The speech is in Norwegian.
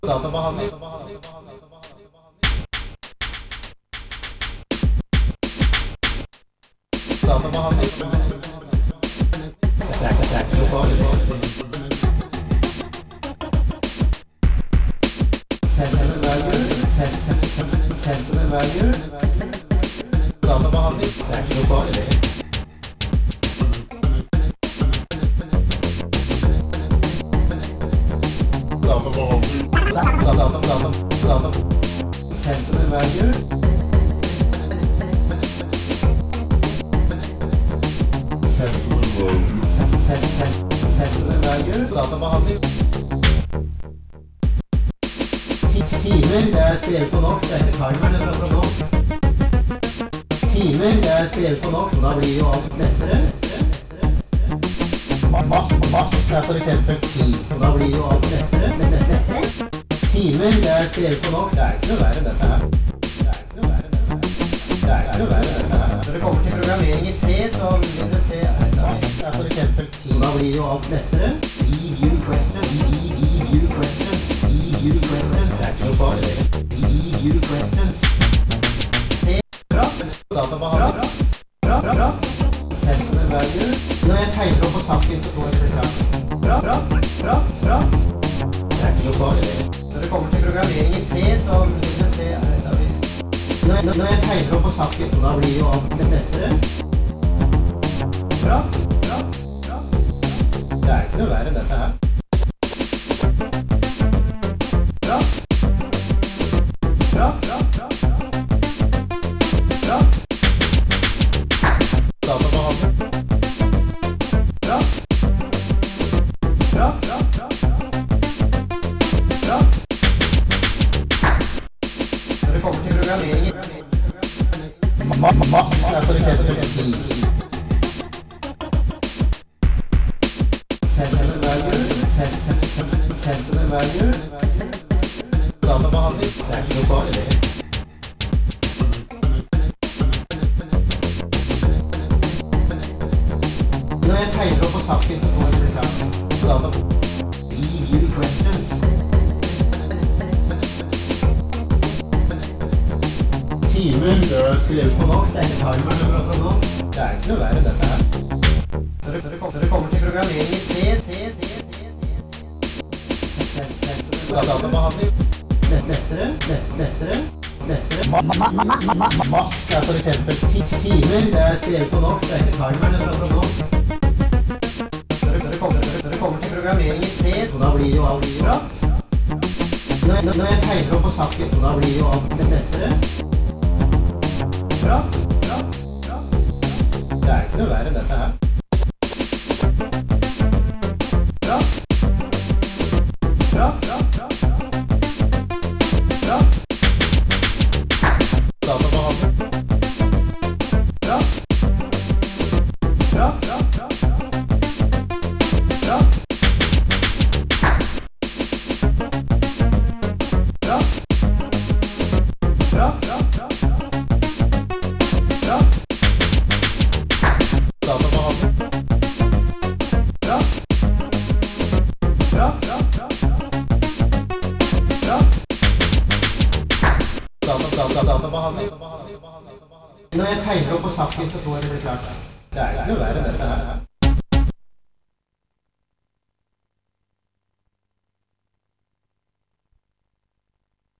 Databehandling. Databehandling. Det er ikke noe farlig. Sentiment value. Databehandling. Det er ikke noe farlig. Sentiment value. Sentiment value. Databehandling. Timer, det er skrevet på norsk, det er ikke timer, det er fra norsk. Timer, det er skrevet på norsk, og da blir jo alt lettere. Maks er for eksempel 10, og da blir jo alt lettere. Timer, det er skrevet på norsk, det er ikke noe verre dette her. Når det kommer til programmering i C, så vil det se maks er for eksempel 10, og da blir jo alt lettere. View questions. Det er ikke noe farlig. View questions. C. Bra. Databehandling. Bra. Sentiment value. Når jeg tegner opp på saken, så får jeg det klart. Bra. Det er ikke noe farlig. Når det kommer til programmering i C, så vil det se når jeg tegner opp på saken, så da blir jo alt lettere. Bra. Det er ikke noe verre dette her. Når det kommer til programmering maks er for eksempel 10. Sentiment value. Databehandling. Det er ikke noe farlig. Når jeg tegner opp på saken, så får jeg det klart. View questions. Timer, det er skrevet på norsk, det er ikke timer, det er fra norsk. Det er ikke noe verre dette her. Når det kommer til programmering i C. Databehandling. Lettere. Maks er for eksempel 10 timer, det er skrevet på norsk, det er ikke timer, det er fra norsk. Når det kommer til programmering i C, så da blir jo alt bra. Når jeg tegner opp på saken, så da blir jo alt lettere. Bra. Det er ikke noe verre dette her. Bra. Databehandling. Bra. Databehandling. Når jeg tegner opp på saken, så får jeg det klart. Det er ikke noe verre dette her.